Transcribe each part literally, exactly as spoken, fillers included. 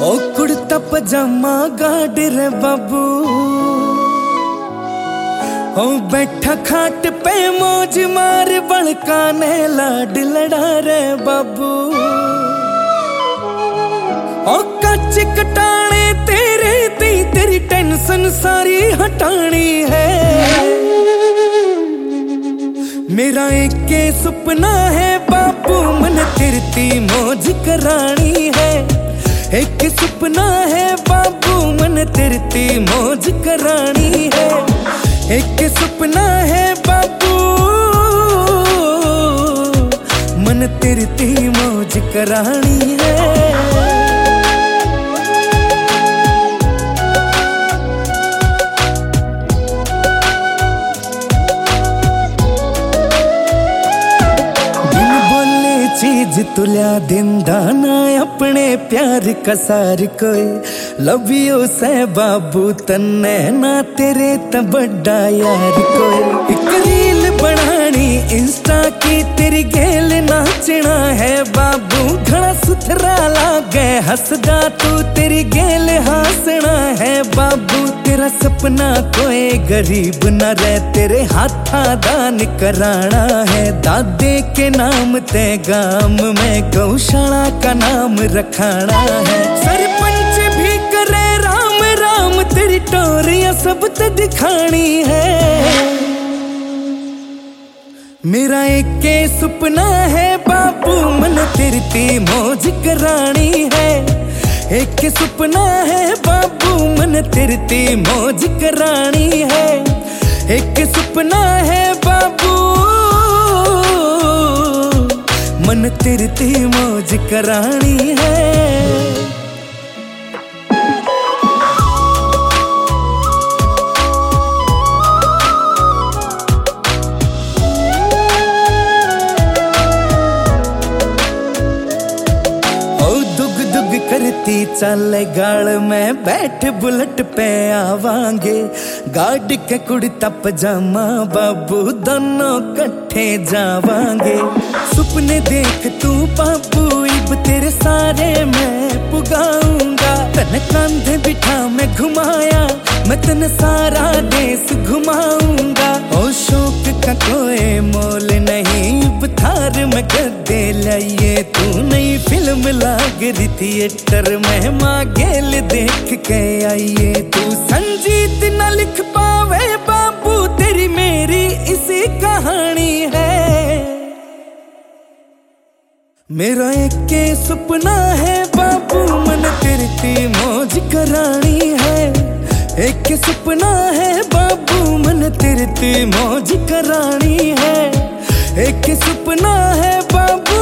ओ कुर्ता पजामा गाड़ रे बाबू, ओ बैठा खाट पे मौज मार बड़काने लाड लड़ा रे बाबू। ओ कच्च कटाने तेरे ती तेरी टेंशन सारी हटानी है। मेरा एक सुपना है बाबू, मन तिरती मौज करानी है। एक सुपना है बाबू, मन तिरती मौज करानी है। एक सुपना है बाबू, मन तिरती मौज करानी है। चीज तुलिया दिंदा ना अपने प्यार का सार कोई। लव यू से बाबू तन्ने ना तेरे त बड़ा यार कोई। एक रील बनानी इंस्टा की तेरी गेल नाचना है बाबू। घड़ा सुथरा लागे हसदा तू तेरी गेल हंसना है बाबू। तेरा सपना कोई गरीब न रहे, तेरे हाथा दान कराना है। दादे के नाम ते गांव में गौशाला का नाम रखाना है। सरपंच भी करे राम राम, तेरी टोरियां सब ते दिखानी है। मेरा एक सुपना है बाबू, मन तिरती मौज करानी है। एक सुपना है बाबू, मन तिरती मौज करानी है। एक सुपना है बाबू, मन तिरती मौज करानी है। करती चल गाल में बैठ बुलेट पे आवांगे। गाड़ के कुर्ता पजामा बाबू दोनों कट्ठे जावांगे। सुपने देख तू बाबू, इब तेरे सारे मैं पुगाऊंगा। तन कांधे बिठा मैं घुमाया, मैं तन सारा देश घुमाऊंगा। ओ शौक का कोई मोल नहीं, इब थार में गद्दे लाइए। तू नई फिल्म लाग रही थिएटर में, माँ गेल देख के आइए। तू संजीत न लिख पावे बाबू, तेरी मेरी इसी कहानी है। मेरा एक सुपना है बाबू, मन तिरती मौज करानी है। एक सुपना है बाबू, मन तिरती मौज करानी है। एक सुपना है बाबू,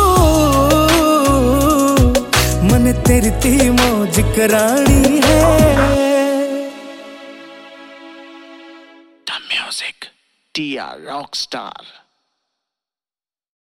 मन तिरती मौज करानी है। The music, T R Rockstar.